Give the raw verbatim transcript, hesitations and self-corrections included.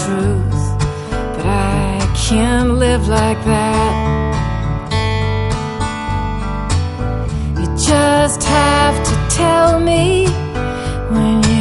truth, but I can't live like that. You just have to tell me when you